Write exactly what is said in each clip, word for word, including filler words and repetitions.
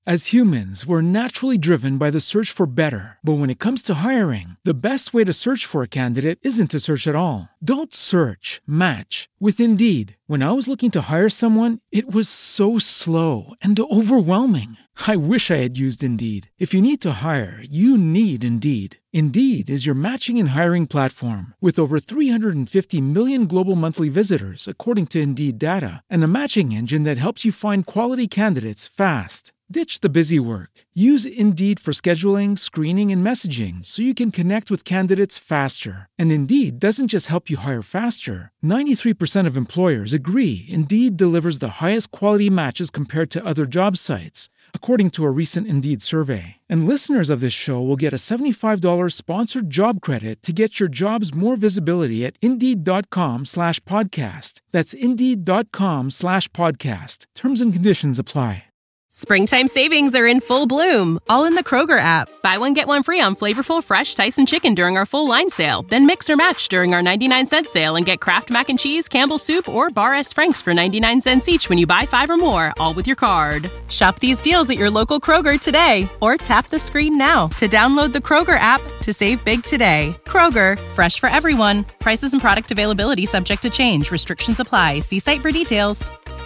As humans, we're naturally driven by the search for better. But when it comes to hiring, the best way to search for a candidate isn't to search at all. Don't search, match with Indeed. When I was looking to hire someone, it was so slow and overwhelming. I wish I had used Indeed. If you need to hire, you need Indeed. Indeed is your matching and hiring platform with over three hundred fifty million global monthly visitors, according to Indeed data, and a matching engine that helps you find quality candidates fast. Ditch the busy work. Use Indeed for scheduling, screening, and messaging so you can connect with candidates faster. And Indeed doesn't just help you hire faster. ninety-three percent of employers agree Indeed delivers the highest quality matches compared to other job sites, according to a recent Indeed survey. And listeners of this show will get a seventy-five dollars sponsored job credit to get your jobs more visibility at Indeed.com slash podcast. That's Indeed.com slash podcast. Terms and conditions apply. Springtime savings are in full bloom, all in the Kroger app. Buy one, get one free on flavorful, fresh Tyson chicken during our full line sale. Then mix or match during our ninety-nine cent sale and get Kraft Mac and Cheese, Campbell's Soup, or Bar S. Frank's for ninety-nine cents each when you buy five or more, all with your card. Shop these deals at your local Kroger today, or tap the screen now to download the Kroger app to save big today. Kroger, fresh for everyone. Prices and product availability subject to change. Restrictions apply. See site for details.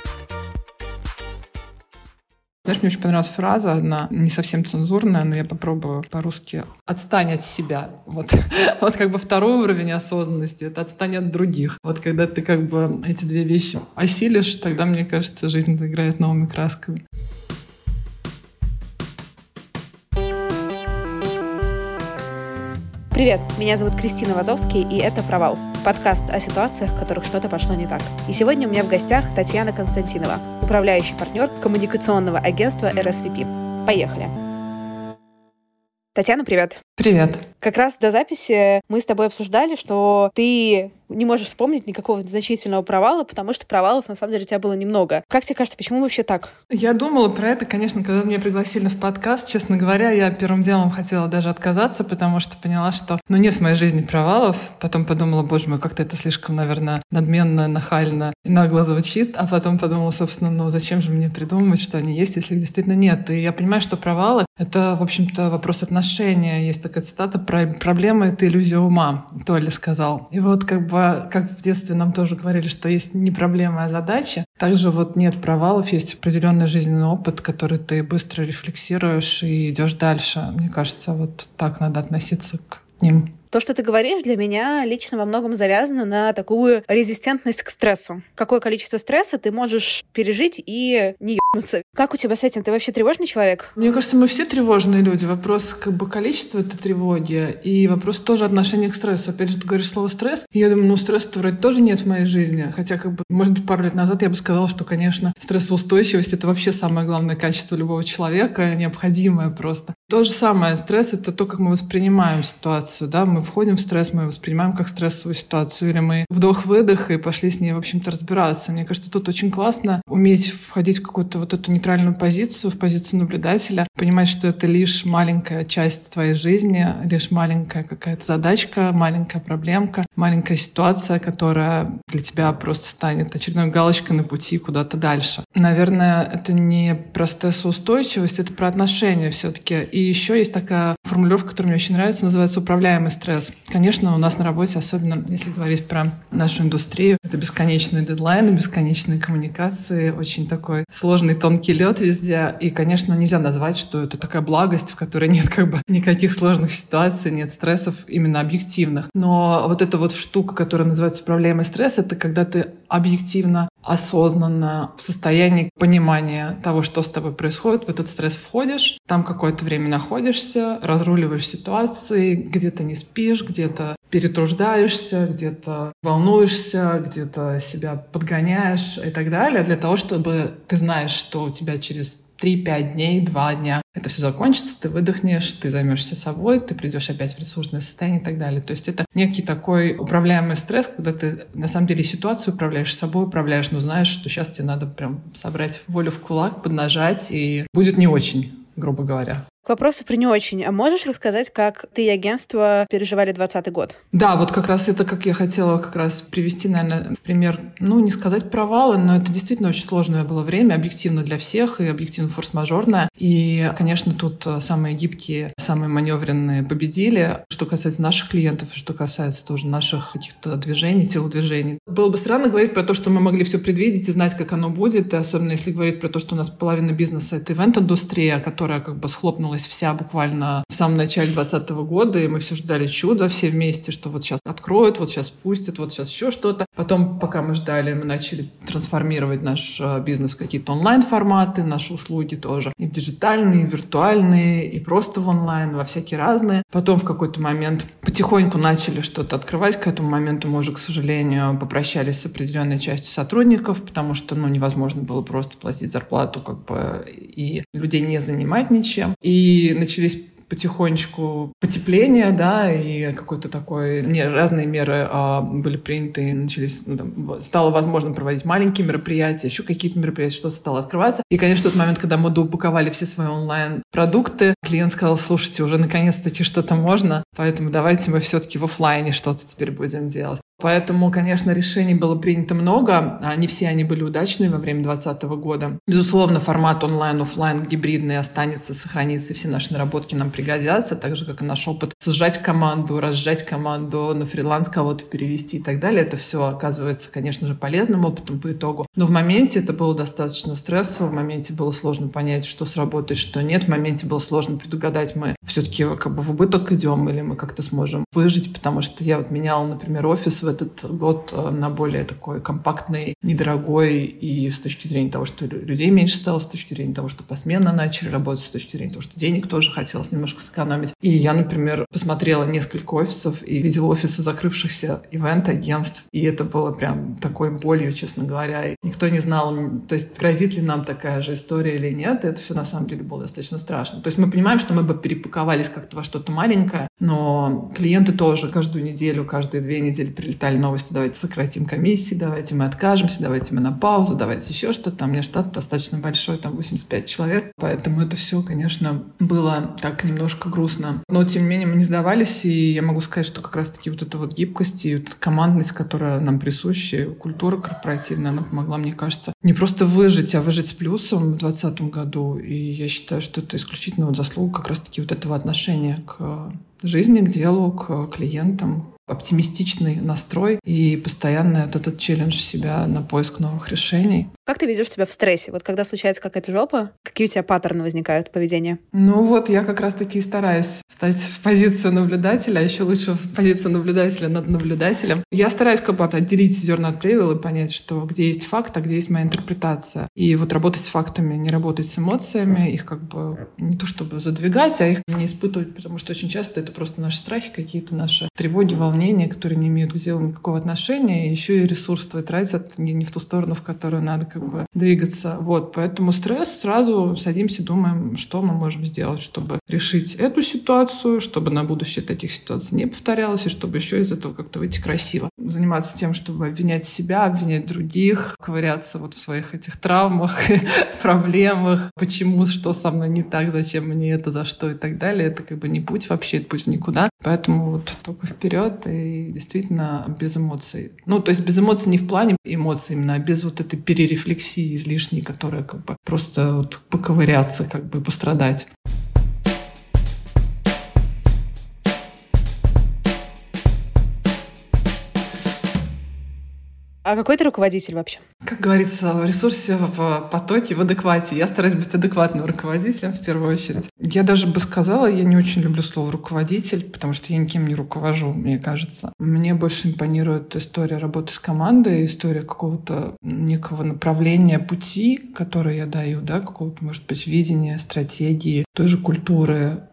Знаешь, мне очень понравилась фраза одна, не совсем цензурная, но я попробую по-русски. «Отстань от себя». Вот, вот как бы второй уровень осознанности — это «отстань от других». Вот когда ты как бы эти две вещи осилишь, тогда, мне кажется, жизнь заиграет новыми красками. Привет, меня зовут Кристина Вазовский, и это «Провал» — подкаст о ситуациях, в которых что-то пошло не так. И сегодня у меня в гостях Татьяна Константинова, управляющий партнер коммуникационного агентства эр эс ви пи. Поехали! Татьяна, привет! Привет! Как раз до записи мы с тобой обсуждали, что ты не можешь вспомнить никакого значительного провала, потому что провалов, на самом деле, у тебя было немного. Как тебе кажется, почему вообще так? Я думала про это, конечно, когда меня пригласили в подкаст. Честно говоря, я первым делом хотела даже отказаться, потому что поняла, что ну, нет в моей жизни провалов. Потом подумала, боже мой, как-то это слишком, наверное, надменно, нахально и нагло звучит. А потом подумала, собственно, ну зачем же мне придумывать, что они есть, если их действительно нет. И я понимаю, что провалы — это, в общем-то, вопрос отношения. Есть такая цитата про «проблема — это иллюзия ума», Толли сказал. И вот как бы как в детстве нам тоже говорили, что есть не проблема, а задача. Также вот нет провалов, есть определенный жизненный опыт, который ты быстро рефлексируешь и идешь дальше. Мне кажется, вот так надо относиться к ним. То, что ты говоришь, для меня лично во многом завязано на такую резистентность к стрессу. Какое количество стресса ты можешь пережить и не ебнуться. Как у тебя с этим? Ты вообще тревожный человек? Мне кажется, мы все тревожные люди. Вопрос как бы количества этой тревоги и вопрос тоже отношения к стрессу. Опять же, ты говоришь слово «стресс», и я думаю, ну стресса-то вроде тоже нет в моей жизни. Хотя, как бы, может быть, пару лет назад я бы сказала, что, конечно, стрессоустойчивость — это вообще самое главное качество любого человека, необходимое просто. То же самое, стресс — это то, как мы воспринимаем ситуацию, да, мы входим в стресс, мы его воспринимаем как стрессовую ситуацию, или мы вдох-выдох и пошли с ней, в общем-то, разбираться. Мне кажется, тут очень классно уметь входить в какую-то вот эту нейтральную позицию, в позицию наблюдателя, понимать, что это лишь маленькая часть твоей жизни, лишь маленькая какая-то задачка, маленькая проблемка, маленькая ситуация, которая для тебя просто станет очередной галочкой на пути куда-то дальше. Наверное, это не про стрессоустойчивость, это про отношения все-таки. И еще есть такая формулировка, которая мне очень нравится, называется «управляемый стресс». Конечно, у нас на работе, особенно если говорить про нашу индустрию, это бесконечные дедлайны, бесконечные коммуникации, очень такой сложный тонкий лед везде. И, конечно, нельзя назвать, что это такая благость, в которой нет как бы никаких сложных ситуаций, нет стрессов именно объективных. Но вот эта вот штука, которая называется управляемый стресс, это когда ты объективно, осознанно, в состоянии понимания того, что с тобой происходит, в этот стресс входишь, там какое-то время находишься, разруливаешь ситуации, где-то не спишь, где-то перетруждаешься, где-то волнуешься, где-то себя подгоняешь и так далее, для того, чтобы ты знаешь, что у тебя через три-пять дней, два дня это все закончится, ты выдохнешь, ты займешься собой, ты придешь опять в ресурсное состояние и так далее. То есть это некий такой управляемый стресс, когда ты на самом деле ситуацию управляешь, собой управляешь, но знаешь, что сейчас тебе надо прям собрать волю в кулак, поднажать, и будет не очень, грубо говоря. К вопросу про не очень. А можешь рассказать, как ты и агентство переживали двадцатый год? Да, вот как раз это, как я хотела как раз привести, наверное, в пример, ну, не сказать провалы, но это действительно очень сложное было время, объективно для всех и объективно форс-мажорное. И, конечно, тут самые гибкие, самые маневренные победили. Что касается наших клиентов, что касается тоже наших каких-то движений, телодвижений. Было бы странно говорить про то, что мы могли все предвидеть и знать, как оно будет, и особенно если говорить про то, что у нас половина бизнеса — это ивент-индустрия, которая как бы схлопнулась вся буквально в самом начале двадцатого года, и мы все ждали чуда все вместе, что вот сейчас откроют, вот сейчас пустят, вот сейчас еще что-то. Потом, пока мы ждали, мы начали трансформировать наш бизнес в какие-то онлайн-форматы, наши услуги тоже. И диджитальные, и виртуальные, и просто в онлайн, во всякие разные. Потом в какой-то момент потихоньку начали что-то открывать. К этому моменту мы уже, к сожалению, попрощались с определенной частью сотрудников, потому что, ну, невозможно было просто платить зарплату, как бы, и людей не занимать ничем. И начались потихонечку потепление, да, и какой-то такой, не, разные меры а, были приняты, и начались, ну, там, стало возможно проводить маленькие мероприятия, еще какие-то мероприятия, что-то стало открываться. И, конечно, в тот момент, когда мы доупаковали все свои онлайн-продукты, клиент сказал: слушайте, уже наконец-таки что-то можно, поэтому давайте мы все-таки в офлайне что-то теперь будем делать. Поэтому, конечно, решений было принято много, а не все они были удачные во время двадцатого года. Безусловно, формат онлайн-офлайн гибридный останется, сохранится, и все наши наработки нам пригодятся, так же, как и наш опыт сжать команду, разжать команду, на фриланс кого-то перевести и так далее. Это все оказывается, конечно же, полезным опытом по итогу. Но в моменте это было достаточно стрессово, в моменте было сложно понять, что сработает, что нет, в моменте было сложно предугадать, мы все-таки как бы в убыток идем или мы как-то сможем выжить, потому что я вот меняла, например, офис в этот год на более такой компактный, недорогой, и с точки зрения того, что людей меньше стало, с точки зрения того, что посменно начали работать, с точки зрения того, что денег тоже хотелось немножко сэкономить. И я, например, посмотрела несколько офисов и видела офисы закрывшихся ивент-агентств, и это было прям такой болью, честно говоря. И никто не знал, то есть грозит ли нам такая же история или нет, и это все на самом деле было достаточно страшно. То есть мы понимаем, что мы бы перепаковались как-то во что-то маленькое, но клиенты тоже каждую неделю, каждые две недели прилетали новости: давайте сократим комиссии, давайте мы откажемся, давайте мы на паузу, давайте еще что-то. У меня штат достаточно большой, там восемьдесят пять человек, поэтому это все, конечно, было так немножко грустно. Но, тем не менее, мы не сдавались, и я могу сказать, что как раз-таки вот эта вот гибкость и вот командность, которая нам присуща, культура корпоративная, она помогла, мне кажется, не просто выжить, а выжить с плюсом в двадцатом году. И я считаю, что это исключительно вот заслуга как раз-таки вот этого отношения к жизни, к делу, к клиентам, оптимистичный настрой и постоянный вот этот челлендж себя на поиск новых решений. Как ты ведешь себя в стрессе? Вот когда случается какая-то жопа, какие у тебя паттерны возникают поведения? Ну вот, я как раз-таки и стараюсь стать в позицию наблюдателя, а еще лучше в позицию наблюдателя над наблюдателем. Я стараюсь как бы отделить зерна от плевел и понять, что где есть факт, а где есть моя интерпретация. И вот работать с фактами, не работать с эмоциями, их как бы не то чтобы задвигать, а их не испытывать, потому что очень часто это просто наши страхи, какие-то наши тревоги, волнения, которые не имеют к делу никакого отношения, и еще и ресурс твой тратят не, не в ту сторону, в которую надо как бы двигаться. Вот, поэтому стресс, сразу садимся, думаем, что мы можем сделать, чтобы решить эту ситуацию, чтобы на будущее таких ситуаций не повторялось, и чтобы еще из этого как-то выйти красиво. Заниматься тем, чтобы обвинять себя, обвинять других, ковыряться вот в своих этих травмах, проблемах, почему, что со мной не так, зачем мне это, за что и так далее. Это как бы не путь вообще, это путь в никуда. Поэтому вот только вперед и действительно без эмоций. Ну, то есть без эмоций не в плане эмоций именно, а без вот этой перерефлексии излишней, которая как бы просто вот поковыряться, как бы пострадать. А какой ты руководитель вообще? Как говорится, в ресурсе, в потоке, в адеквате. Я стараюсь быть адекватным руководителем в первую очередь. Я даже бы сказала, я не очень люблю слово «руководитель», потому что я никем не руковожу, мне кажется. Мне больше импонирует история работы с командой, история какого-то некого направления, пути, которое я даю, да, какого-то, может быть, видения, стратегии, той же культуры.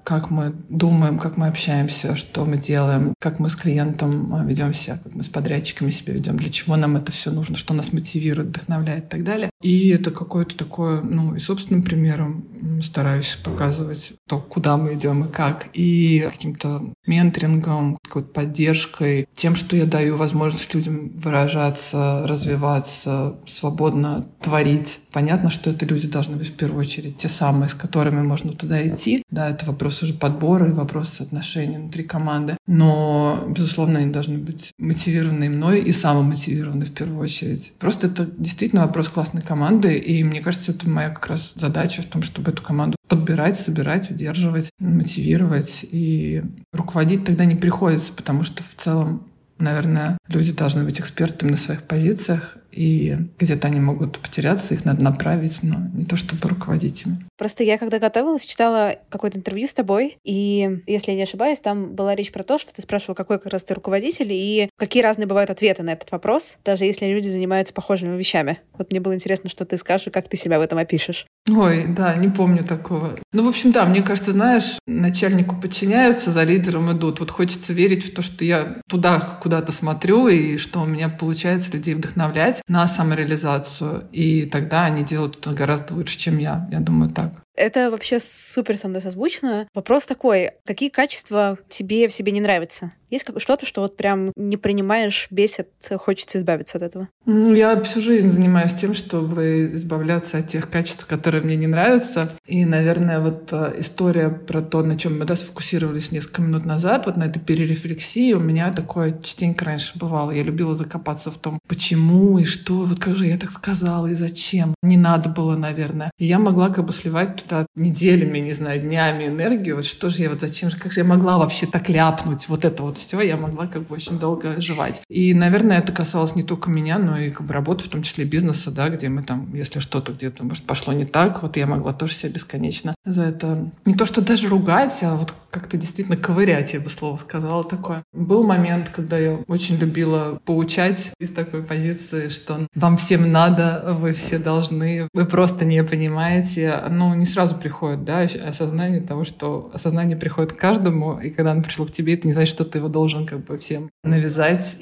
как мы думаем, как мы общаемся, что мы делаем, как мы с клиентом ведем себя, как мы с подрядчиками себя ведем, для чего нам это все нужно, что нас мотивирует, вдохновляет и так далее. И это какое-то такое, ну, и собственным примером стараюсь показывать то, куда мы идем и как, и каким-то менторингом, какой-то поддержкой, тем, что я даю возможность людям выражаться, развиваться, свободно творить. Понятно, что это люди должны быть в первую очередь те самые, с которыми можно туда идти. Да, это вопрос уже подбора и вопрос отношений внутри команды. Но, безусловно, они должны быть мотивированы мной и самомотивированы в первую очередь. Просто это действительно вопрос классной команды, и мне кажется, это моя как раз задача в том, чтобы эту команду подбирать, собирать, удерживать, мотивировать. И руководить тогда не приходится, потому что в целом, наверное, люди должны быть экспертами на своих позициях, и где-то они могут потеряться, их надо направить, но не то чтобы руководить ими. Просто я, когда готовилась, читала какое-то интервью с тобой, и, если я не ошибаюсь, там была речь про то, что ты спрашивал, какой как раз ты руководитель, и какие разные бывают ответы на этот вопрос, даже если люди занимаются похожими вещами. Вот мне было интересно, что ты скажешь, как ты себя в этом опишешь. Ой, да, не помню такого. Ну, в общем, да, мне кажется, знаешь, начальнику подчиняются, за лидером идут. Вот хочется верить в то, что я туда куда-то смотрю, и что у меня получается людей вдохновлять на самореализацию. И тогда они делают это гораздо лучше, чем я. Я думаю, так. Это вообще супер со мной созвучно. Вопрос такой: какие качества тебе в себе не нравятся? Есть что-то, что вот прям не принимаешь, бесит, хочется избавиться от этого? Ну, я всю жизнь занимаюсь тем, чтобы избавляться от тех качеств, которые мне не нравятся. И, наверное, вот история про то, на чем мы да, сфокусировались несколько минут назад, вот на этой перерефлексии, у меня такое частенько раньше бывало. Я любила закопаться в том, почему и что, вот как же я так сказала и зачем. Не надо было, наверное. И я могла как бы сливать туда неделями, не знаю, днями энергию. Вот что же я, вот зачем же, как же я могла вообще так ляпнуть? Вот это вот все я могла как бы очень долго жевать. И, наверное, это касалось не только меня, но и как бы работы, в том числе бизнеса, да, где мы там, если что-то где-то, может, пошло не так, вот я могла тоже себя бесконечно за это не то, что даже ругать, а вот как-то действительно ковырять, я бы слово сказала такое. Был момент, когда я очень любила поучать из такой позиции, что вам всем надо, вы все должны, вы просто не понимаете. Ну, не сразу приходит, да, осознание того, что осознание приходит к каждому, и когда оно пришло к тебе, это не значит, что ты его должен как бы всем навязать,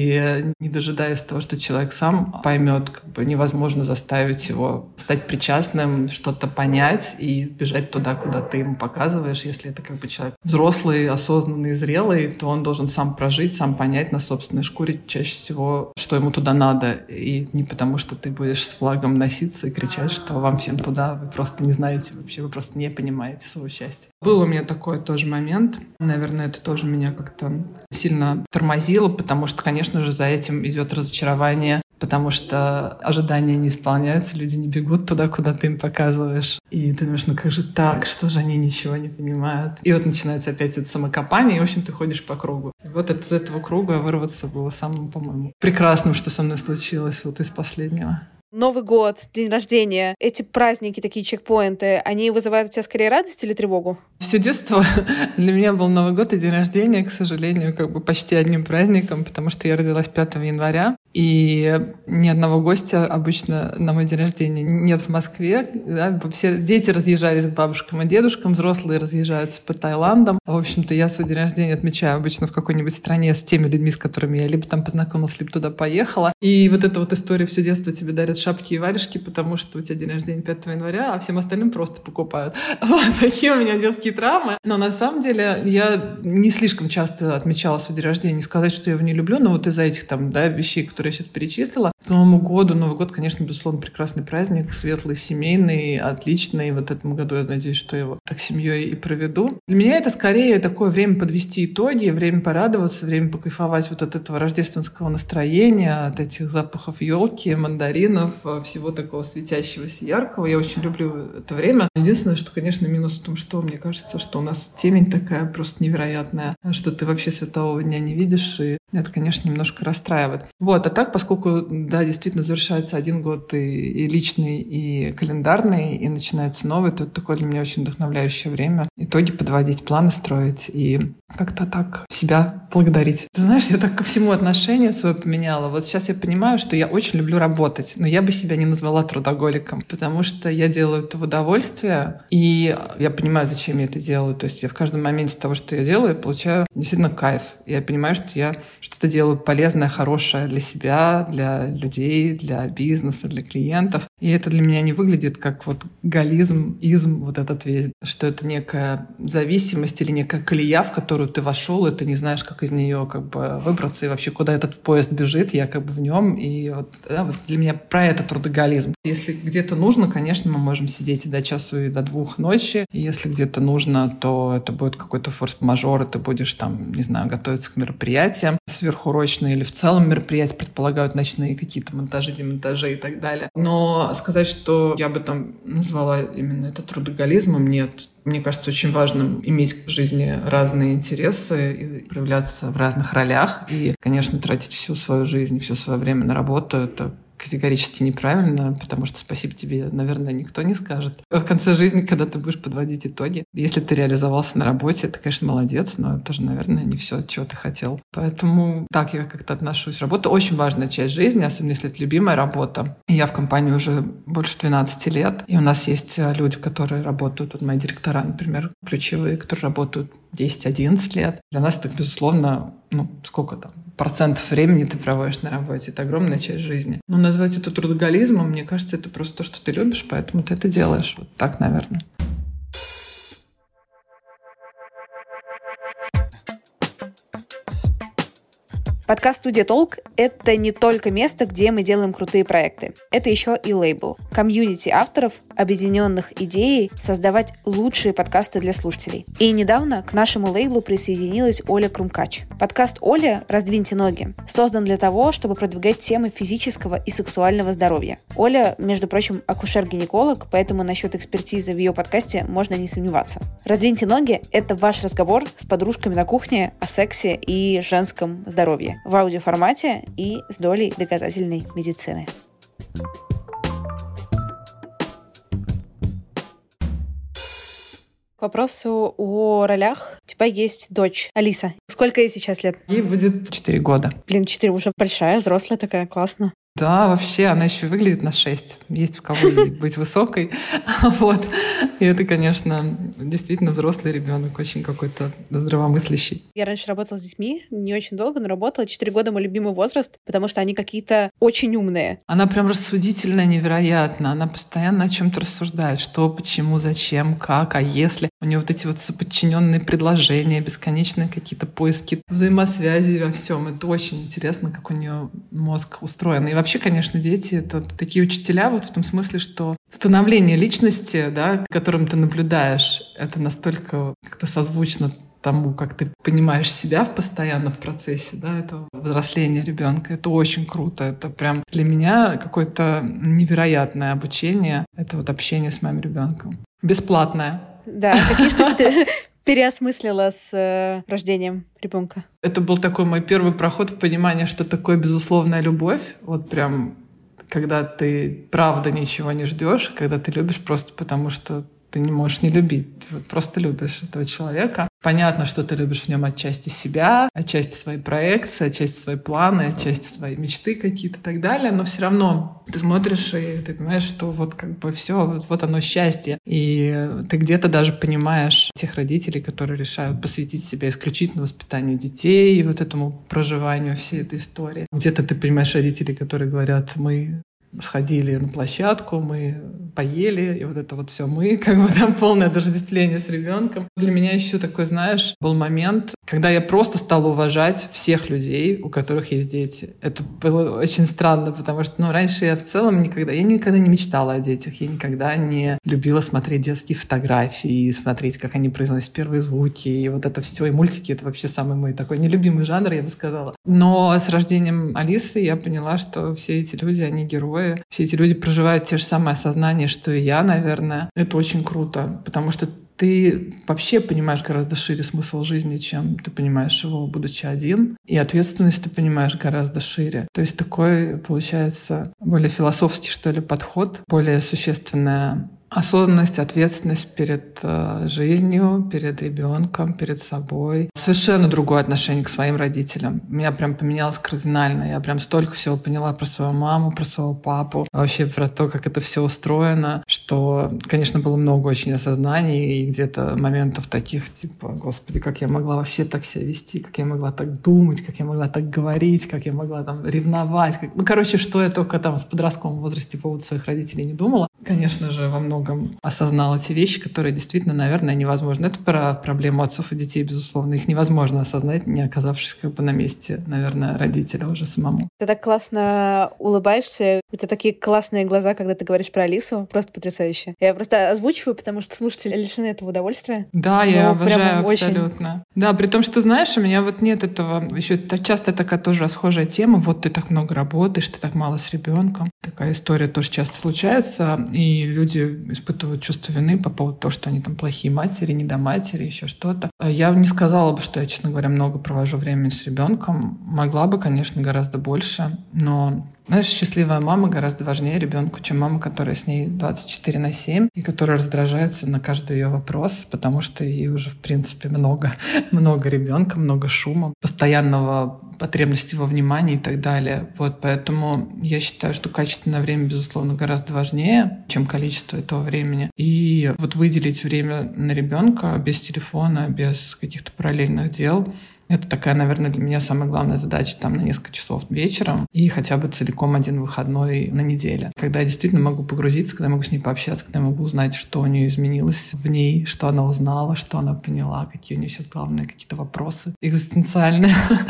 и не дожидаясь того, что человек сам поймет, как бы невозможно заставить его стать причастным, что-то понять и бежать туда, куда ты ему показываешь. Если это как бы человек взрослый, осознанный, зрелый, то он должен сам прожить, сам понять на собственной шкуре чаще всего, что ему туда надо. И не потому, что ты будешь с флагом носиться и кричать, что вам всем туда, вы просто не знаете вообще, вы просто не понимаете своего счастья. Был у меня такой тоже момент. Наверное, это тоже меня как-то сильно тормозило, потому что, конечно же, за этим идет разочарование, потому что ожидания не исполняются, люди не бегут туда, куда ты им показываешь. И ты думаешь, ну как же так, что же они ничего не понимают? И вот начинается опять это самокопание, и, в общем, ты ходишь по кругу. И вот из этого круга вырваться было самым, по-моему, прекрасным, что со мной случилось вот из последнего. Новый год, день рождения, эти праздники, такие чекпоинты, они вызывают у тебя скорее радость или тревогу? Все детство для меня был Новый год и день рождения, к сожалению, как бы почти одним праздником, потому что я родилась пятого января, и ни одного гостя обычно на мой день рождения нет в Москве. Да? Все дети разъезжались к бабушкам и дедушкам, взрослые разъезжаются по Таиландам. В общем-то, я свой день рождения отмечаю обычно в какой-нибудь стране с теми людьми, с которыми я либо там познакомилась, либо туда поехала. И вот эта вот история все детство тебе дарят шапки и варежки, потому что у тебя день рождения пятого января, а всем остальным просто покупают. Вот такие у меня детские травмы. Но на самом деле я не слишком часто отмечала свой день рождения. Не сказать, что я его не люблю, но вот из-за этих там, да, вещей, которые я сейчас перечислила. К Новому году, Новый год, конечно, безусловно, прекрасный праздник, светлый, семейный, отличный. Вот этому году я надеюсь, что я его так семьей и проведу. Для меня это скорее такое время подвести итоги, время порадоваться, время покайфовать вот от этого рождественского настроения, от этих запахов елки, мандаринов, всего такого светящегося, яркого. Я очень люблю это время. Единственное, что, конечно, минус в том, что мне кажется, что у нас темень такая просто невероятная, что ты вообще светового дня не видишь, и это, конечно, немножко расстраивает. Вот, а так, поскольку, да, действительно завершается один год и, и личный, и календарный, и начинается новый, то это такое для меня очень вдохновляющее время. Итоги подводить, планы строить и как-то так себя благодарить. Ты знаешь, я так ко всему отношение свое поменяла. Вот сейчас я понимаю, что я очень люблю работать, но я бы себя не назвала трудоголиком, потому что я делаю это в удовольствие, и я понимаю, зачем я это делаю. То есть я в каждом моменте того, что я делаю, получаю действительно кайф. Я понимаю, что я что-то делаю полезное, хорошее для себя, для людей, для бизнеса, для клиентов. И это для меня не выглядит как вот гализм, изм, вот этот весь, что это некая зависимость или некая колея, в которую ты вошел, и ты не знаешь, как из нее как бы выбраться, и вообще куда этот поезд бежит, я как бы в нем. И вот, да, вот для меня про это трудоголизм. Если где-то нужно, конечно, мы можем сидеть и до часу, и до двух ночи. И если где-то нужно, то это будет какой-то форс-мажор, и ты будешь там, не знаю, готовиться к мероприятиям сверхурочные или в целом мероприятия предполагают ночные какие-то монтажи, демонтажи и так далее. Но сказать, что я бы там назвала именно это трудоголизмом, нет. Мне кажется, очень важным иметь в жизни разные интересы и проявляться в разных ролях. И, конечно, тратить всю свою жизнь, все свое время на работу — это категорически неправильно, потому что спасибо тебе, наверное, никто не скажет. В конце жизни, когда ты будешь подводить итоги, если ты реализовался на работе, ты, конечно, молодец, но это же, наверное, не все, чего ты хотел. Поэтому так я как-то отношусь. Работа — очень важная часть жизни, особенно если это любимая работа. Я в компании уже больше двенадцати лет, и у нас есть люди, которые работают, вот мои директора, например, ключевые, которые работают десять-одиннадцать лет. Для нас это, безусловно, ну, сколько там, процентов времени ты проводишь на работе. Это огромная часть жизни. Но назвать это трудоголизмом, мне кажется, это просто то, что ты любишь, поэтому ты это делаешь. Вот так, наверное. Подкаст «Студия Толк» — это не только место, где мы делаем крутые проекты. Это еще и лейбл. Комьюнити авторов, объединенных идеей создавать лучшие подкасты для слушателей. И недавно к нашему лейблу присоединилась Оля Крумкач. Подкаст Оли «Раздвиньте ноги» создан для того, чтобы продвигать темы физического и сексуального здоровья. Оля, между прочим, акушер-гинеколог, поэтому насчет экспертизы в ее подкасте можно не сомневаться. «Раздвиньте ноги» — это ваш разговор с подружками на кухне о сексе и женском здоровье. В аудиоформате и с долей доказательной медицины. К вопросу о ролях. У тебя есть дочь Алиса. Сколько ей сейчас лет? Ей будет четыре года. Блин, четыре уже большая, взрослая такая, классно. Да, вообще, она еще выглядит на шесть. Есть у кого быть высокой. Вот. И это, конечно, действительно взрослый ребенок, очень какой-то здравомыслящий. Я раньше работала с детьми, не очень долго, но работала. Четыре года мой любимый возраст, потому что они какие-то очень умные. Она прям рассудительная невероятно. Она постоянно о чем-то рассуждает. Что, почему, зачем, как, а если. У нее вот эти вот соподчиненные предложения, бесконечные какие-то поиски взаимосвязи во всем. Это очень интересно, как у нее мозг устроен. И вообще, конечно, дети — это такие учителя вот в том смысле, что становление личности, да, которым ты наблюдаешь, это настолько как-то созвучно тому, как ты понимаешь себя в постоянно в процессе, да, этого взросления ребенка. Это очень круто. Это прям для меня какое-то невероятное обучение. Это вот общение с моим ребенком. Бесплатное. Да, какие штуки ты переосмыслила с э, рождением ребенка? Это был такой мой первый проход в понимание, что такое безусловная любовь. Вот прям, когда ты правда ничего не ждешь, когда ты любишь просто потому, что ты не можешь не любить. Ты вот просто любишь этого человека. Понятно, что ты любишь в нем отчасти себя, отчасти свои проекции, отчасти свои планы, отчасти свои мечты какие-то и так далее, но все равно ты смотришь и ты понимаешь, что вот как бы все, вот, вот оно счастье. И ты где-то даже понимаешь тех родителей, которые решают посвятить себя исключительно воспитанию детей и вот этому проживанию всей этой истории. Где-то ты понимаешь родителей, которые говорят: мы сходили на площадку, мы поели, и вот это вот все мы, как бы там полное отождествление с ребенком. Для меня еще такой, знаешь, был момент, когда я просто стала уважать всех людей, у которых есть дети. Это было очень странно, потому что, ну, раньше я в целом никогда, я никогда не мечтала о детях, я никогда не любила смотреть детские фотографии, смотреть, как они произносят первые звуки, и вот это все, и мультики — это вообще самый мой такой нелюбимый жанр, я бы сказала. Но с рождением Алисы я поняла, что все эти люди, они герои. Все эти люди проживают те же самые осознания, что и я, наверное. Это очень круто, потому что ты вообще понимаешь гораздо шире смысл жизни, чем ты понимаешь его, будучи один. И ответственность ты понимаешь гораздо шире. То есть такой, получается, более философский, что ли, подход, более существенное осознанность, ответственность перед э, жизнью, перед ребенком, перед собой. Совершенно другое отношение к своим родителям. У меня прям поменялось кардинально. Я прям столько всего поняла про свою маму, про своего папу, вообще про то, как это все устроено, что, конечно, было много очень осознаний и где-то моментов таких, типа, господи, как я могла вообще так себя вести, как я могла так думать, как я могла так говорить, как я могла там ревновать. Как... Ну, короче, что я только там в подростковом возрасте по поводу своих родителей не думала. Конечно же, во многом осознала те вещи, которые действительно, наверное, невозможно. Это про проблему отцов и детей, безусловно. Их невозможно осознать, не оказавшись как бы на месте, наверное, родителя уже самому. Ты так классно улыбаешься. У тебя такие классные глаза, когда ты говоришь про Алису. Просто потрясающе. Я просто озвучиваю, потому что слушатели лишены этого удовольствия. Да, я ну, обожаю абсолютно. Очень... Да, при том, что, знаешь, у меня вот нет этого... Еще часто такая тоже расхожая тема. Вот ты так много работаешь, ты так мало с ребенком. Такая история тоже часто случается. И люди испытывают чувство вины по поводу того, что они там плохие матери, недоматери, еще что-то. Я не сказала бы, что я, честно говоря, много провожу времени с ребенком. Могла бы, конечно, гораздо больше, но... Знаешь, счастливая мама гораздо важнее ребенку, чем мама, которая с ней двадцать четыре на семь и которая раздражается на каждый ее вопрос, потому что ей уже, в принципе, много, много ребенка, много шума, постоянного потребности во внимании и так далее. Вот поэтому я считаю, что качественное время, безусловно, гораздо важнее, чем количество этого времени. И вот выделить время на ребенка без телефона, без каких-то параллельных дел — это такая, наверное, для меня самая главная задача там на несколько часов вечером и хотя бы целиком один выходной на неделе. Когда я действительно могу погрузиться, когда я могу с ней пообщаться, когда я могу узнать, что у нее изменилось в ней, что она узнала, что она поняла, какие у нее сейчас главные какие-то вопросы экзистенциальные.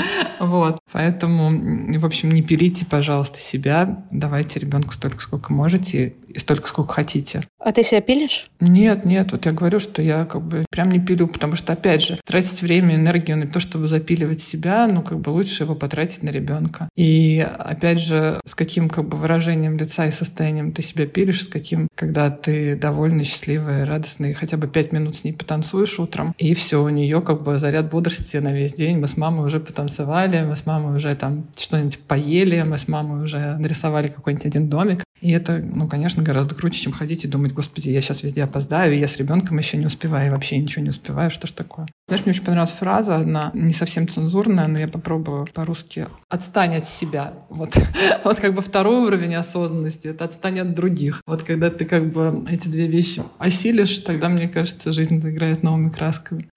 Вот. Поэтому, в общем, не пилите, пожалуйста, себя. Давайте ребенку столько, сколько можете и столько, сколько хотите. А ты себя пилишь? Нет, нет. Вот я говорю, что я как бы прям не пилю, потому что, опять же, тратить время, энергию на то, чтобы запиливать себя, ну, как бы лучше его потратить на ребенка. И, опять же, с каким как бы выражением лица и состоянием ты себя пилишь, с каким, когда ты довольный, счастливый, радостный, хотя бы пять минут с ней потанцуешь утром, и все, у нее как бы заряд бодрости на весь день. Мы с мамой уже потанцевали, мы с мамой уже там что-нибудь поели, мы с мамой уже нарисовали какой-нибудь один домик. И это, ну, конечно, гораздо круче, чем ходить и думать: господи, я сейчас везде опоздаю, и я с ребенком еще не успеваю, и вообще ничего не успеваю, что ж такое. Знаешь, мне очень понравилась фраза одна, не совсем цензурная, но я попробую по-русски: «Отстань от себя». Вот, вот как бы второй уровень осознанности — это отстань от других. Вот когда ты как бы эти две вещи осилишь, тогда, мне кажется, жизнь заиграет новыми красками.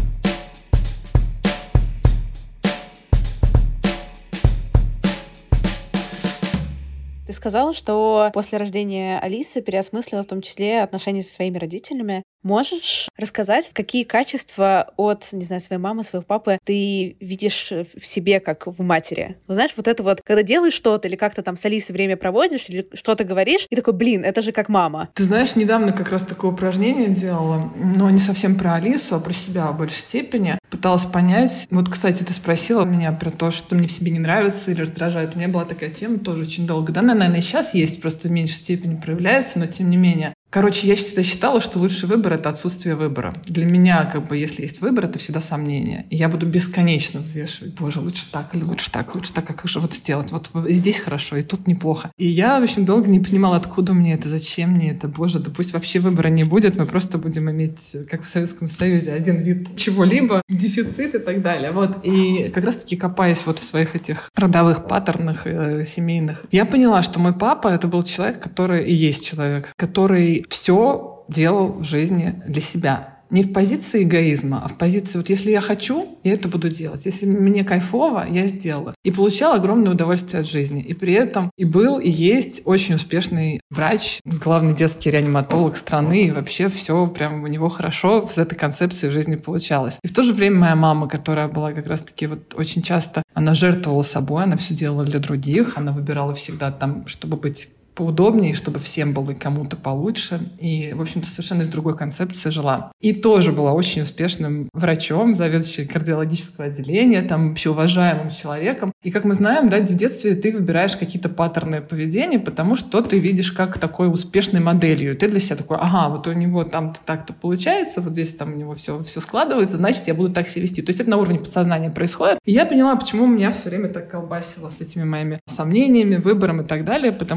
Ты сказала, что после рождения Алисы переосмыслила в том числе отношения со своими родителями. Можешь рассказать, какие качества от, не знаю, своей мамы, своего папы ты видишь в себе, как в матери? Знаешь, вот это вот, когда делаешь что-то или как-то там с Алисой время проводишь, или что-то говоришь, и такой: блин, это же как мама. Ты знаешь, недавно как раз такое упражнение делала, но не совсем про Алису, а про себя в большей степени. Пыталась понять. Вот, кстати, ты спросила меня про то, что мне в себе не нравится или раздражает. У меня была такая тема тоже очень долго. Да, наверное, и сейчас есть, просто в меньшей степени проявляется, но тем не менее. Короче, я всегда считала, что лучший выбор — это отсутствие выбора. Для меня, как бы, если есть выбор, это всегда сомнение. И я буду бесконечно взвешивать: боже, лучше так или лучше так, лучше так, а как же вот сделать? Вот здесь хорошо, и тут неплохо. И я, в общем, долго не понимала, откуда мне это, зачем мне это. Боже, да пусть вообще выбора не будет, мы просто будем иметь, как в Советском Союзе, один вид чего-либо, дефицит и так далее. Вот. И как раз-таки копаясь вот в своих этих родовых паттернах э, семейных, я поняла, что мой папа — это был человек, который и есть человек, который все делал в жизни для себя. Не в позиции эгоизма, а в позиции: вот если я хочу, я это буду делать. Если мне кайфово, я сделаю. И получал огромное удовольствие от жизни. И при этом и был, и есть очень успешный врач, главный детский реаниматолог страны. И вообще все прям у него хорошо с этой концепцией в жизни получалось. И в то же время моя мама, которая была как раз-таки вот очень часто, она жертвовала собой, она все делала для других, она выбирала всегда там, чтобы быть поудобнее, чтобы всем было и кому-то получше. И, в общем-то, совершенно из другой концепции жила. И тоже была очень успешным врачом, заведующей кардиологического отделения, там вообще уважаемым человеком. И, как мы знаем, да, в детстве ты выбираешь какие-то паттерны поведения, потому что ты видишь как такой успешной моделью. И ты для себя такой: ага, вот у него там так-то получается, вот здесь там у него все, все складывается, значит, я буду так себя вести. То есть это на уровне подсознания происходит. И я поняла, почему меня все время так колбасило с этими моими сомнениями, выбором и так далее, потому что моя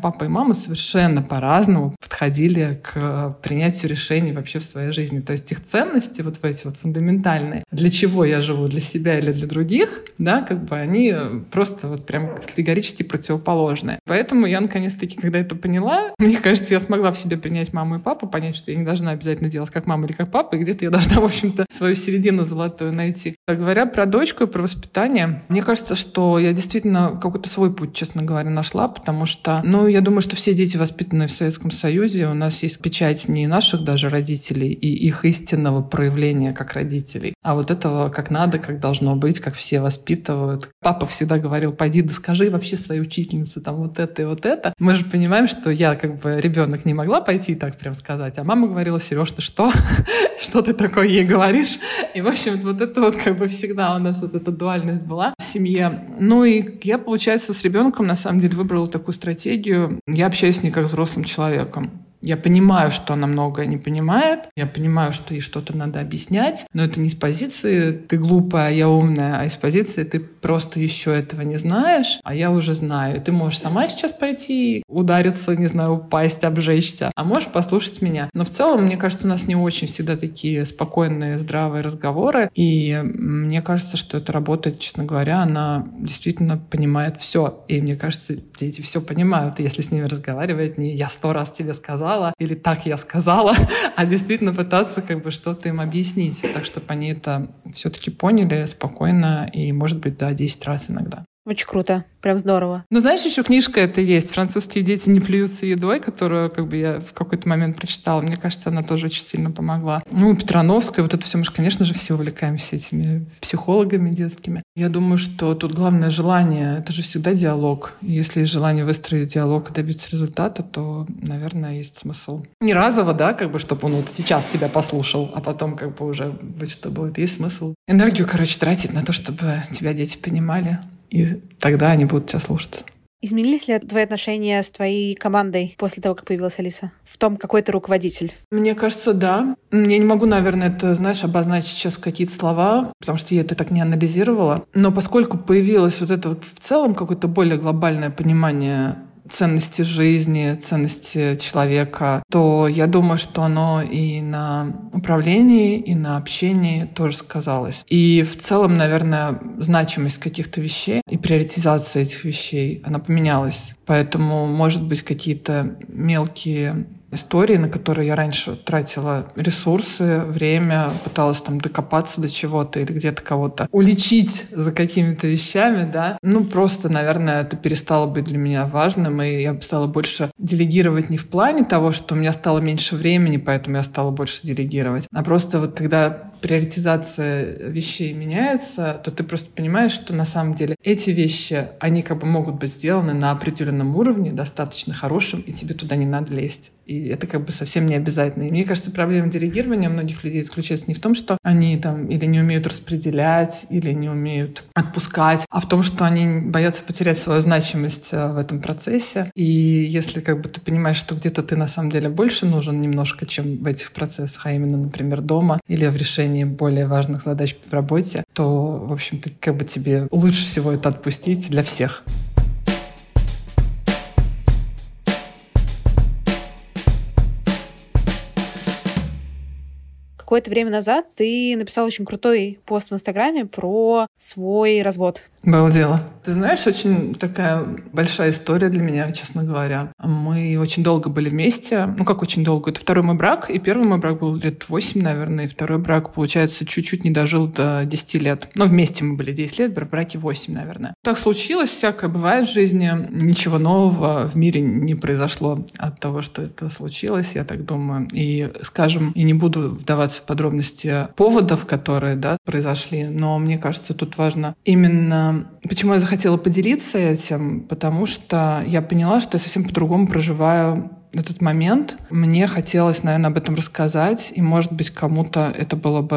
папа и мама совершенно по-разному подходили к принятию решений вообще в своей жизни. То есть их ценности, вот в эти вот фундаментальные, для чего я живу, для себя или для других, да, как бы они просто вот прям категорически противоположные. Поэтому я наконец-таки, когда это поняла, мне кажется, я смогла в себе принять маму и папу, понять, что я не должна обязательно делать как мама или как папа, и где-то я должна, в общем-то, свою середину золотую найти. А говоря про дочку и про воспитание, мне кажется, что я действительно какой-то свой путь, честно говоря, нашла, потому что, ну, я думаю, что все дети, воспитанные в Советском Союзе, у нас есть печать не наших даже родителей и их истинного проявления как родителей, а вот этого как надо, как должно быть, как все воспитывают. Папа всегда говорил: пойди да скажи вообще своей учительнице там вот это и вот это. Мы же понимаем, что я как бы ребенок не могла пойти и так прям сказать, а мама говорила: Сереж, ты что? Что ты такое ей говоришь? И, в общем, вот это вот как бы всегда у нас вот эта дуальность была в семье. Ну и я, получается, с ребенком на самом деле выбрала такую стратегию. Я общаюсь с ней как взрослым человеком. Я понимаю, что она многое не понимает, я понимаю, что ей что-то надо объяснять, но это не с позиции «ты глупая, я умная», а из позиции «ты просто еще этого не знаешь, а я уже знаю». Ты можешь сама сейчас пойти удариться, не знаю, упасть, обжечься, а можешь послушать меня. Но в целом, мне кажется, у нас не очень всегда такие спокойные, здравые разговоры, и мне кажется, что это работает, честно говоря, она действительно понимает все. И мне кажется, дети все понимают, если с ними разговаривать не «я сто раз тебе сказала», или «так я сказала», а действительно пытаться как бы что-то им объяснить, так, чтобы они это все-таки поняли спокойно и, может быть, да, десять раз иногда. Очень круто. Прям здорово. Ну, знаешь, еще книжка эта есть «Французские дети не плюются едой», которую как бы я в какой-то момент прочитала. Мне кажется, она тоже очень сильно помогла. Ну, Петрановская, вот это все. Мы же, конечно же, все увлекаемся этими психологами детскими. Я думаю, что тут главное желание. Это же всегда диалог. И если есть желание выстроить диалог и добиться результата, то, наверное, есть смысл. Не разово, да, как бы, чтобы он вот сейчас тебя послушал, а потом как бы уже быть, что будет. Есть смысл энергию, короче, тратить на то, чтобы тебя дети понимали. И тогда они будут тебя слушаться. Изменились ли твои отношения с твоей командой после того, как появилась Алиса? В том, какой ты руководитель? Мне кажется, да. Я не могу, наверное, это, знаешь, обозначить сейчас какие-то слова, потому что я это так не анализировала. Но поскольку появилось вот это вот в целом какое-то более глобальное понимание ценности жизни, ценности человека, то я думаю, что оно и на управлении, и на общении тоже сказалось. И в целом, наверное, значимость каких-то вещей и приоритизация этих вещей, она поменялась. Поэтому, может быть, какие-то мелкие истории, на которые я раньше тратила ресурсы, время, пыталась там докопаться до чего-то или где-то кого-то уличить за какими-то вещами, да. Ну, просто, наверное, это перестало быть для меня важным, и я стала больше делегировать не в плане того, что у меня стало меньше времени, поэтому я стала больше делегировать, а просто вот когда приоритизация вещей меняется, то ты просто понимаешь, что на самом деле эти вещи, они как бы могут быть сделаны на определенном уровне, достаточно хорошим, и тебе туда не надо лезть. И это как бы совсем не обязательно. И мне кажется, проблема делегирования многих людей заключается не в том, что они там или не умеют распределять, или не умеют отпускать, а в том, что они боятся потерять свою значимость в этом процессе. И если как бы ты понимаешь, что где-то ты на самом деле больше нужен немножко, чем в этих процессах, а именно, например, дома или в решении более важных задач в работе, то, в общем-то, как бы тебе лучше всего это отпустить для всех. Какое-то время назад ты написал очень крутой пост в Инстаграме про свой развод. Было дело. Ты знаешь, очень такая большая история для меня, честно говоря. Мы очень долго были вместе. Ну, как очень долго? Это второй мой брак. И первый мой брак был лет восемь, наверное. И второй брак, получается, чуть-чуть не дожил до десяти лет. Но вместе мы были десять лет, в браке восемь, наверное. Так случилось, всякое бывает в жизни. Ничего нового в мире не произошло от того, что это случилось, я так думаю. И, скажем, и не буду вдаваться в подробности поводов, которые, да, произошли. Но мне кажется, тут важно именно... Почему я захотела поделиться этим? Потому что я поняла, что я совсем по-другому проживаю этот момент. Мне хотелось, наверное, об этом рассказать, и, может быть, кому-то это было бы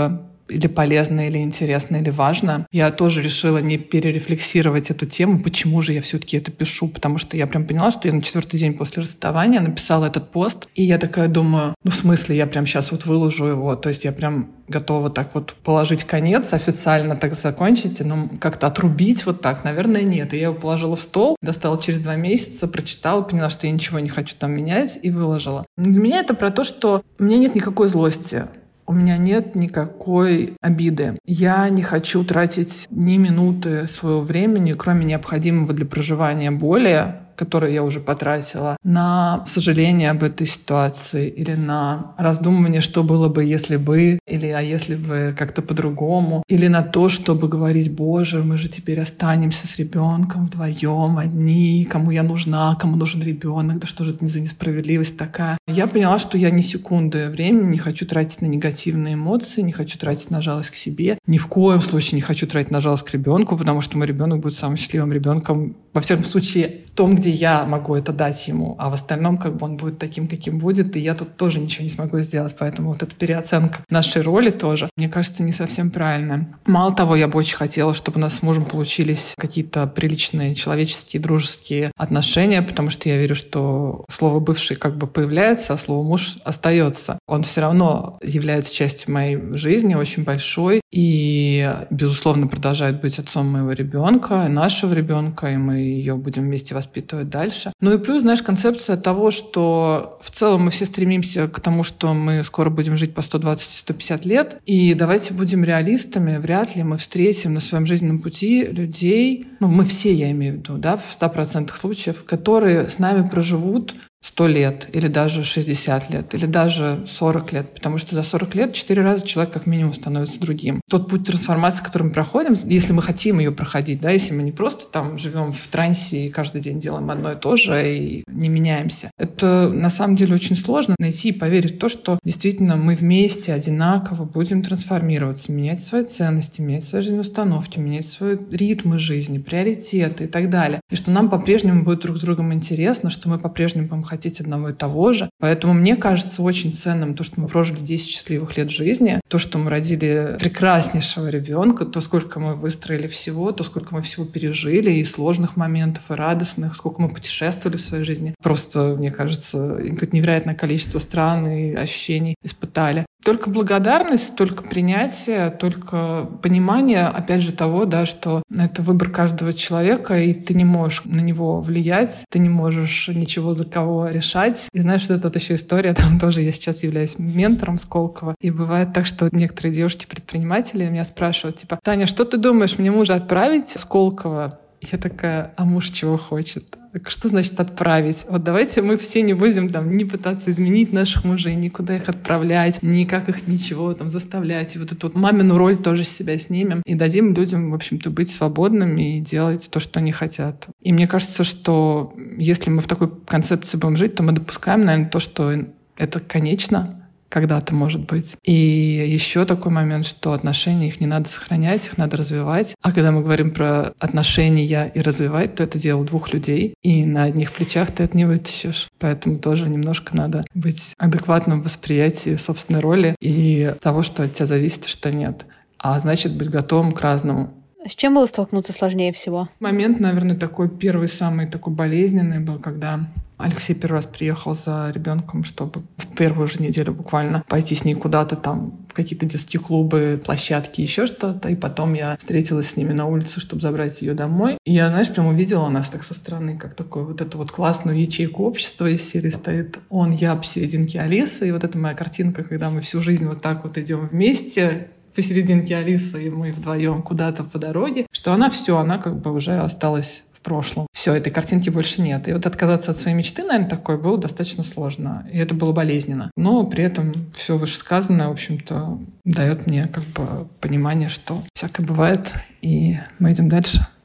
или полезно, или интересно, или важно. Я тоже решила не перерефлексировать эту тему, почему же я все-таки это пишу, потому что я прям поняла, что я на четвертый день после расставания написала этот пост, и я такая думаю, ну в смысле, я прям сейчас вот выложу его, то есть я прям готова так вот положить конец, официально так закончить, но как-то отрубить вот так, наверное, нет. И я его положила в стол, достала через два месяца, прочитала, поняла, что я ничего не хочу там менять, и выложила. Для меня это про то, что у меня нет никакой злости. У меня нет никакой обиды. Я не хочу тратить ни минуты своего времени, кроме необходимого для проживания боли, которую я уже потратила, на сожаление об этой ситуации или на раздумывание, что было бы, если бы, или а если бы как-то по-другому, или на то, чтобы говорить: «Боже, мы же теперь останемся с ребенком вдвоем, одни, кому я нужна, кому нужен ребенок, да что же это за несправедливость такая». Я поняла, что я ни секунды времени не хочу тратить на негативные эмоции, не хочу тратить на жалость к себе, ни в коем случае не хочу тратить на жалость к ребенку, потому что мой ребенок будет самым счастливым ребенком, во всяком случае, в том, где я могу это дать ему, а в остальном как бы он будет таким, каким будет, и я тут тоже ничего не смогу сделать. Поэтому вот эта переоценка нашей роли тоже, мне кажется, не совсем правильная. Мало того, я бы очень хотела, чтобы у нас с мужем получились какие-то приличные человеческие, дружеские отношения, потому что я верю, что слово «бывший» как бы появляется, а слово «муж» остается. Он все равно является частью моей жизни, очень большой, и, безусловно, продолжает быть отцом моего ребенка, нашего ребенка, и мы ее будем вместе воспитывать дальше. Ну и плюс, знаешь, концепция того, что в целом мы все стремимся к тому, что мы скоро будем жить по сто двадцать - сто пятьдесят лет, и давайте будем реалистами, вряд ли мы встретим на своем жизненном пути людей, ну мы все, я имею в виду, да, в ста процентах случаев, которые с нами проживут сто лет, или даже шестьдесят лет, или даже сорок лет, потому что за сорок лет четыре раза человек как минимум становится другим. Тот путь трансформации, который мы проходим, если мы хотим ее проходить, да, если мы не просто там живем в трансе и каждый день делаем одно и то же и не меняемся, это на самом деле очень сложно найти и поверить в то, что действительно мы вместе одинаково будем трансформироваться, менять свои ценности, менять свои жизненные установки, менять свои ритмы жизни, приоритеты и так далее. И что нам по-прежнему будет друг с другом интересно, что мы по-прежнему будем хотеть одного и того же. Поэтому мне кажется очень ценным то, что мы прожили десять счастливых лет жизни, то, что мы родили прекраснейшего ребенка, то, сколько мы выстроили всего, то, сколько мы всего пережили, и сложных моментов, и радостных, сколько мы путешествовали в своей жизни. Просто, мне кажется, невероятное количество стран и ощущений испытали. Только благодарность, только принятие, только понимание, опять же, того, да, что это выбор каждого человека, и ты не можешь на него влиять, ты не можешь ничего за кого решать. И знаешь, что это вот еще история, там тоже я сейчас являюсь ментором Сколково, и бывает так, что некоторые девушки-предприниматели меня спрашивают, типа: «Таня, что ты думаешь, мне мужа отправить в Сколково?» Я такая: «А муж чего хочет?» Так что значит отправить? Вот давайте мы все не будем там ни пытаться изменить наших мужей, никуда их отправлять, никак их ничего там заставлять. И вот эту вот мамину роль тоже с себя снимем и дадим людям, в общем-то, быть свободными и делать то, что они хотят. И мне кажется, что если мы в такой концепции будем жить, то мы допускаем, наверное, то, что это конечно, когда-то, может быть. И еще такой момент, что отношения, их не надо сохранять, их надо развивать. А когда мы говорим про отношения и развивать, то это дело двух людей, и на одних плечах ты это не вытащишь. Поэтому тоже немножко надо быть адекватным в восприятии собственной роли и того, что от тебя зависит, и что нет. А значит, быть готовым к разному. С чем было столкнуться сложнее всего? Момент, наверное, такой первый, самый такой болезненный был, когда Алексей первый раз приехал за ребенком, чтобы в первую же неделю буквально пойти с ней куда-то там, в какие-то детские клубы, площадки, еще что-то. И потом я встретилась с ними на улице, чтобы забрать ее домой. И я, знаешь, прям увидела нас так со стороны, как такую вот эту вот классную ячейку общества. Из серии стоит он, я, посерединке Алиса. И вот это моя картинка, когда мы всю жизнь вот так вот идем вместе, посерединке Алисы, и мы вдвоем куда-то по дороге, что она все, она как бы уже осталась в прошлом. Все, этой картинки больше нет. И вот отказаться от своей мечты, наверное, такое было достаточно сложно. И это было болезненно. Но при этом все вышесказанное, в общем-то, дает мне как бы понимание, что всякое бывает, и мы идем дальше.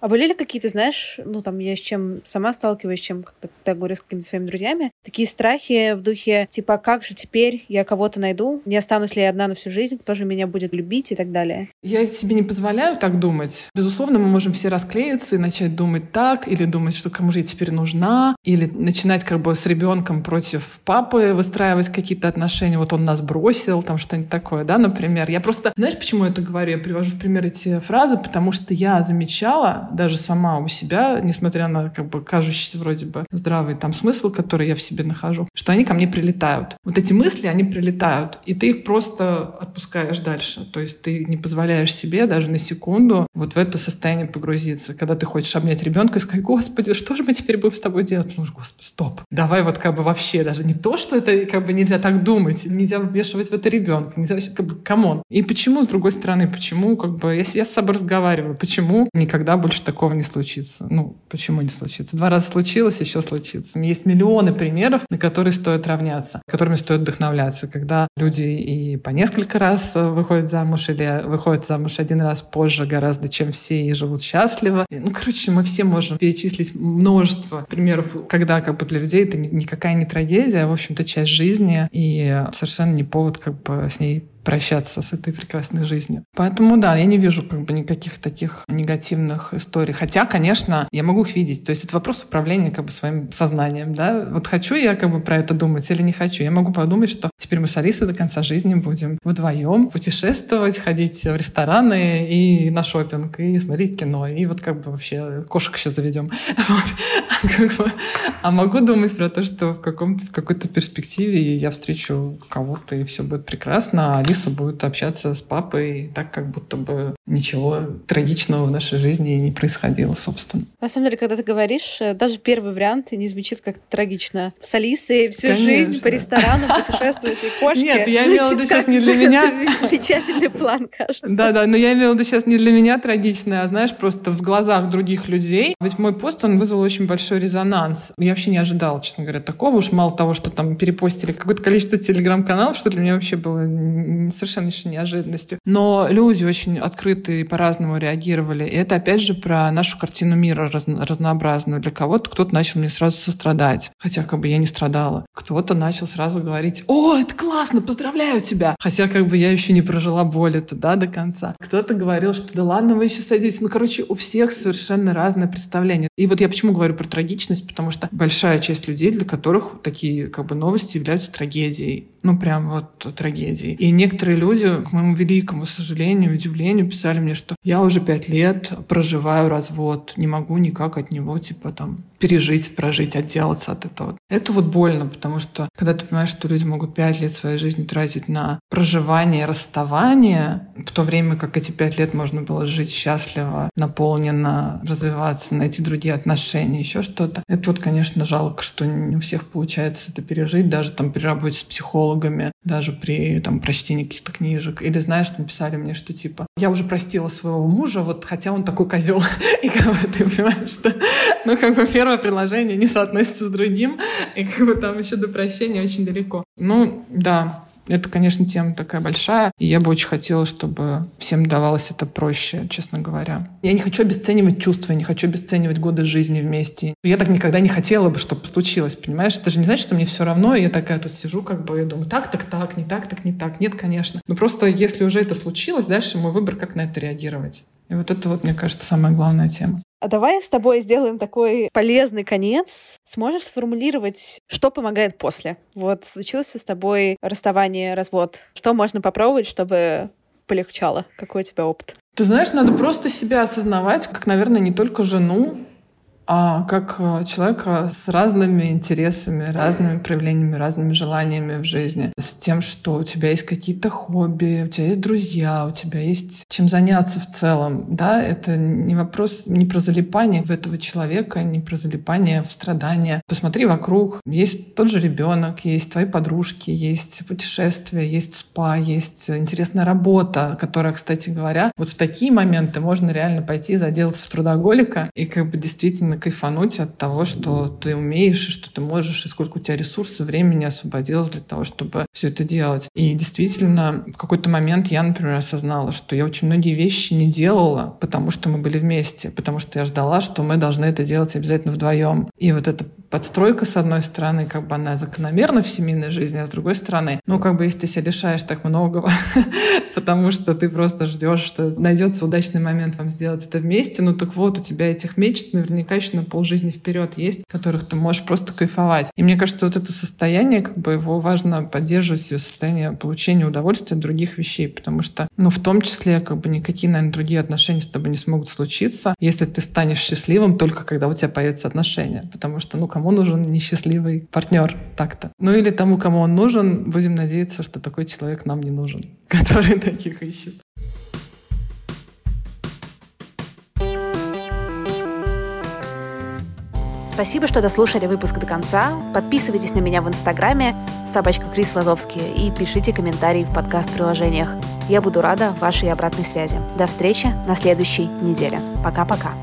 А были ли какие-то, знаешь, ну там я с чем сама сталкиваюсь, с чем как-то когда говорю с какими-то своими друзьями, такие страхи в духе, типа, как же теперь я кого-то найду, не останусь ли я одна на всю жизнь, кто же меня будет любить и так далее? Я себе не позволяю так думать. Безусловно, мы можем все расклеиться и начать думать так, или думать, что кому же я теперь нужна, или начинать как бы с ребенком против папы выстраивать какие-то отношения, вот он нас бросил, там что-нибудь такое, да, например. Я просто, знаешь, почему я это говорю? Я привожу в пример эти фразы, потому что я замечала даже сама у себя, несмотря на как бы кажущийся вроде бы здравый там смысл, который я в себе нахожу, что они ко мне прилетают. Вот эти мысли, они прилетают, и ты их просто отпускаешь дальше. То есть ты не позволяешь себе даже на секунду вот в это состояние погрузиться. Когда ты хочешь обнять ребенка и сказать: «Господи, что же мы теперь будем с тобой делать?» Ну, Господи, стоп. Давай вот как бы вообще даже не то, что это как бы нельзя так думать, нельзя вмешивать в это ребенка, нельзя вообще как бы камон. И почему, с другой стороны, почему как бы я, я с собой разговариваю, почему никогда больше такого не случится? Ну, почему не случится? Два раза случилось, еще случится. Есть миллионы примеров, на которые стоит равняться, которыми стоит вдохновляться, когда люди и по несколько раз выходят замуж или выходят замуж один раз позже гораздо, чем все, и живут счастливо. Ну, короче, мы все можем перечислить множество примеров, когда как бы для людей это никакая не трагедия, а, в общем-то, часть жизни, и совершенно не повод как бы с ней прощаться с этой прекрасной жизнью. Поэтому, да, я не вижу как бы никаких таких негативных историй. Хотя, конечно, я могу их видеть. То есть это вопрос управления как бы своим сознанием, да. Вот хочу я как бы про это думать или не хочу. Я могу подумать, что теперь мы с Алисой до конца жизни будем вдвоем путешествовать, ходить в рестораны и на шопинг, и смотреть кино. И вот как бы вообще кошек еще заведем. Вот. А могу думать про то, что в, каком-то, в какой-то перспективе я встречу кого-то, и все будет прекрасно, а Алиса будет общаться с папой так, как будто бы ничего трагичного в нашей жизни не происходило, собственно. На самом деле, когда ты говоришь, даже первый вариант не звучит как трагично. С Алисой всю Конечно. Жизнь по ресторанам путешествовать и кошки. Нет, я имела в виду сейчас не для меня. Замечательный план, кажется. Да-да, но я имела в виду сейчас не для меня трагичное, а, знаешь, просто в глазах других людей. Ведь мой пост, он вызвал очень большой резонанс. Я вообще не ожидала, честно говоря, такого. Уж мало того, что там перепостили какое-то количество телеграм-каналов, что для меня вообще было совершенно еще неожиданностью. Но люди очень открыты и по-разному реагировали. И это, опять же, про нашу картину мира раз, разнообразную. Для кого-то кто-то начал мне сразу сострадать, хотя как бы я не страдала. Кто-то начал сразу говорить: «О, это классно, поздравляю тебя!» Хотя как бы я еще не прожила боль это, да, до конца. Кто-то говорил, что да ладно, вы еще сойдете. Ну, короче, у всех совершенно разное представление. И вот я почему говорю про трагичность, потому что большая часть людей, для которых такие как бы новости являются трагедией. Ну, прям вот трагедией. И некоторые люди, к моему великому сожалению, удивлению, писали мне, что я уже пять лет проживаю развод, не могу никак от него, типа, там, пережить, прожить, отделаться от этого. Это вот больно, потому что, когда ты понимаешь, что люди могут пять лет своей жизни тратить на проживание, расставание, в то время как эти пять лет можно было жить счастливо, наполненно, развиваться, найти другие отношения, еще что-то. Это вот, конечно, жалко, что не у всех получается это пережить, даже там при работе с психологами, даже при там прочтении каких-то книжек. Или, знаешь, там писали мне, что типа я уже простила своего мужа, вот хотя он такой козел. И как бы ты понимаешь, что ну как бы первое приложение не соотносится с другим, и как бы там еще до прощения очень далеко. Ну да, это, конечно, тема такая большая, и я бы очень хотела, чтобы всем давалось это проще, честно говоря. Я не хочу обесценивать чувства, я не хочу обесценивать годы жизни вместе. Я так никогда не хотела бы, чтобы случилось, понимаешь? Это же не значит, что мне все равно, и я такая тут сижу, как бы, я думаю, так, так, так, не так, так, не так. Нет, конечно. Но просто если уже это случилось, дальше мой выбор, как на это реагировать. И вот это вот, мне кажется, самая главная тема. А давай с тобой сделаем такой полезный конец. Сможешь сформулировать, что помогает после? Вот случилось с тобой расставание, развод. Что можно попробовать, чтобы полегчало? Какой у тебя опыт? Ты знаешь, надо просто себя осознавать, как, наверное, не только жену, а как человека с разными интересами, разными проявлениями, разными желаниями в жизни. С тем, что у тебя есть какие-то хобби, у тебя есть друзья, у тебя есть чем заняться в целом. Да, это не вопрос не про залипание в этого человека, не про залипание в страдания. Посмотри вокруг. Есть тот же ребенок, есть твои подружки, есть путешествия, есть спа, есть интересная работа, которая, кстати говоря, вот в такие моменты можно реально пойти заделаться в трудоголика и как бы действительно стороны, кайфануть от того, что ты умеешь, и что ты можешь, и сколько у тебя ресурсов, времени освободилось для того, чтобы все это делать. И действительно, в какой-то момент я, например, осознала, что я очень многие вещи не делала, потому что мы были вместе, потому что я ждала, что мы должны это делать обязательно вдвоем. И вот эта подстройка, с одной стороны, как бы она закономерна в семейной жизни, а с другой стороны, ну, как бы если ты себя лишаешь так многого, потому что ты просто ждешь, что найдется удачный момент вам сделать это вместе, ну, так вот, у тебя этих мечт наверняка еще на полжизни вперед есть, в которых ты можешь просто кайфовать. И мне кажется, вот это состояние, как бы его важно поддерживать, себе состояние получения удовольствия от других вещей, потому что, ну, в том числе, как бы никакие, наверное, другие отношения с тобой не смогут случиться, если ты станешь счастливым только когда у тебя появятся отношения, потому что, ну, кому нужен несчастливый партнер так-то. Ну или тому, кому он нужен, будем надеяться, что такой человек нам не нужен, который таких ищет. Спасибо, что дослушали выпуск до конца. Подписывайтесь на меня в Инстаграме собачка Крис Вазовский и пишите комментарии в подкаст-приложениях. Я буду рада вашей обратной связи. До встречи на следующей неделе. Пока-пока.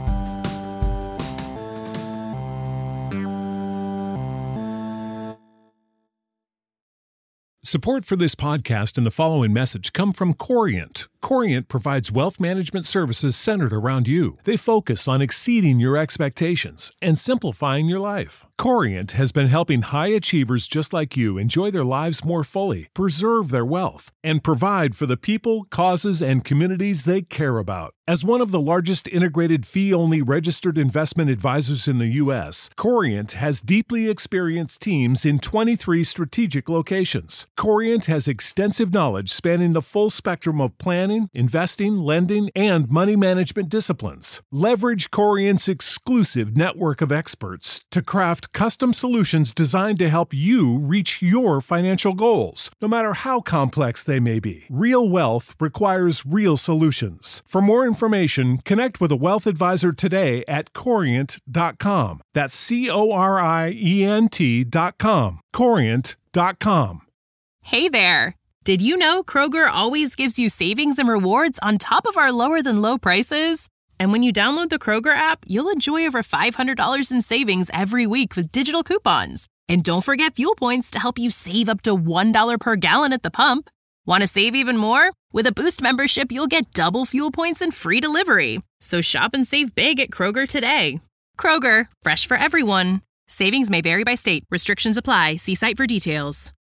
Support for this podcast and the following message come from Corient. Corient provides wealth management services centered around you. They focus on exceeding your expectations and simplifying your life. Corient has been helping high achievers just like you enjoy their lives more fully, preserve their wealth, and provide for the people, causes, and communities they care about. As one of the largest integrated fee-only registered investment advisors in the U S, Corient has deeply experienced teams in twenty-three strategic locations. Corient has extensive knowledge spanning the full spectrum of planning, investing, lending, and money management disciplines. Leverage Corient's exclusive network of experts to craft custom solutions designed to help you reach your financial goals, no matter how complex they may be. Real wealth requires real solutions. For more information, connect with a wealth advisor today at corient dot com. That's C O R I E N T dot com. corient dot com. Hey there! Did you know Kroger always gives you savings and rewards on top of our lower-than-low prices? And when you download the Kroger app, you'll enjoy over five hundred dollars in savings every week with digital coupons. And don't forget fuel points to help you save up to one dollar per gallon at the pump. Want to save even more? With a Boost membership, you'll get double fuel points and free delivery. So shop and save big at Kroger today. Kroger, fresh for everyone. Savings may vary by state. Restrictions apply. See site for details.